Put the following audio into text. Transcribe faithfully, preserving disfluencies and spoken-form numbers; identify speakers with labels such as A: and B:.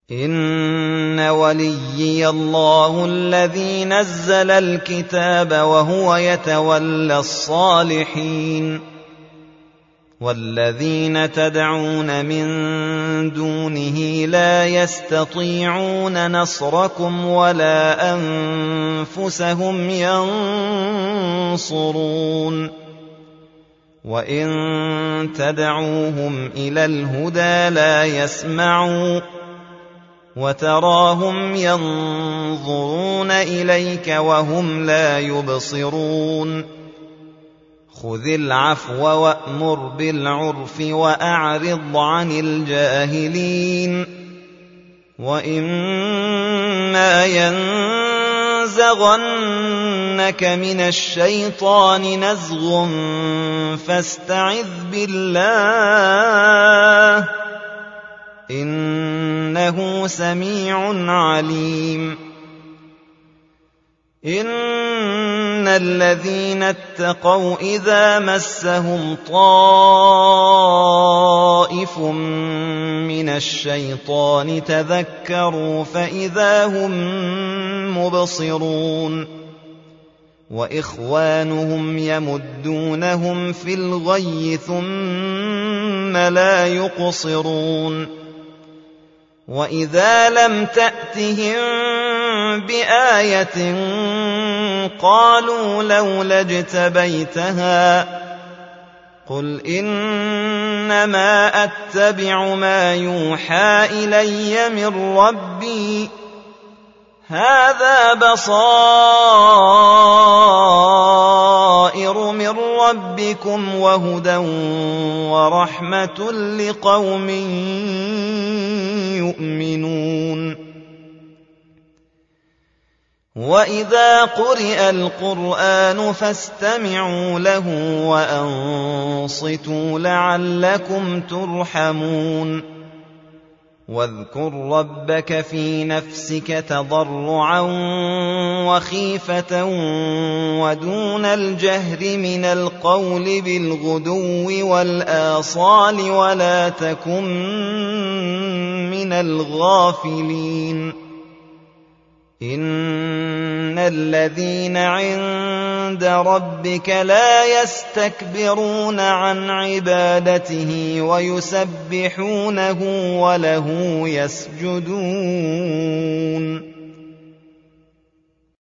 A: إِنَّ وَلِيِّيَ اللَّهُ الَّذِي نَزَّلَ الْكِتَابَ وَهُوَ يَتَوَلَّى الصَّالِحِينَ وَالَّذِينَ تَدْعُونَ مِن دُونِهِ لَا يَسْتَطِيعُونَ نَصْرَكُمْ وَلَا أَنفُسَهُمْ يَنصُرُونَ وَإِن تَدْعُوهُمْ إِلَى الْهُدَىٰ لَا يَسْمَعُوا وَتَرَاهُمْ يَنظُرُونَ إِلَيْكَ وَهُمْ لَا يُبْصِرُونَ خُذِ الْعَفْوَ وَأْمُرْ بِالْعُرْفِ وَأَعْرِضْ عَنِ الْجَاهِلِينَ وَإِمَّا يَنزَغَنَّكَ مِنَ الشَّيْطَانِ نَزْغٌ فَاسْتَعِذْ بِاللَّهِ إِنَّهُ سَمِيعٌ عَلِيمٌ إِنَّ الَّذِينَ اتَّقَوْا إِذَا مَسَّهُمْ طَائِفٌ مِّنَ الشَّيْطَانِ تَذَكَّرُوا فَإِذَا هُم مُّبْصِرُونَ وَإِخْوَانُهُمْ يَمُدُّونَهُمْ فِي الْغَيِّ ثُمَّ لَا يُقْصِرُونَ وَإِذَا لَمْ تَأْتِهِم بِآيَةٍ قَالُوا لَوْلَا اجْتَبَيْتَهَا قُلْ إِنَّمَا أَتَّبِعُ مَا يُوحَىٰ إِلَيَّ مِن رَّبِّي هَٰذَا بَصَائِرُ مِن رَّبِّكُمْ وَهُدًى وَرَحْمَةٌ لِّقَوْمٍ يُؤْمِنُونَ وَإِذَا قُرِئَ الْقُرْآنُ فَاسْتَمِعُوا لَهُ وَأَنصِتُوا لَعَلَّكُمْ تُرْحَمُونَ وَاذْكُر رَّبَّكَ فِي نَفْسِكَ تَضَرُّعًا وَخِيفَةً وَدُونَ الْجَهْرِ مِنَ الْقَوْلِ بِالْغُدُوِّ وَالْآصَالِ وَلَا تَكُن مِّنَ الْغَافِلِينَ إِنَّ الَّذِينَ عِندَ رَبِّكَ لَا يَسْتَكْبِرُونَ عَنْ عِبَادَتِهِ وَيُسَبِّحُونَهُ وَلَهُ يَسْجُدُونَ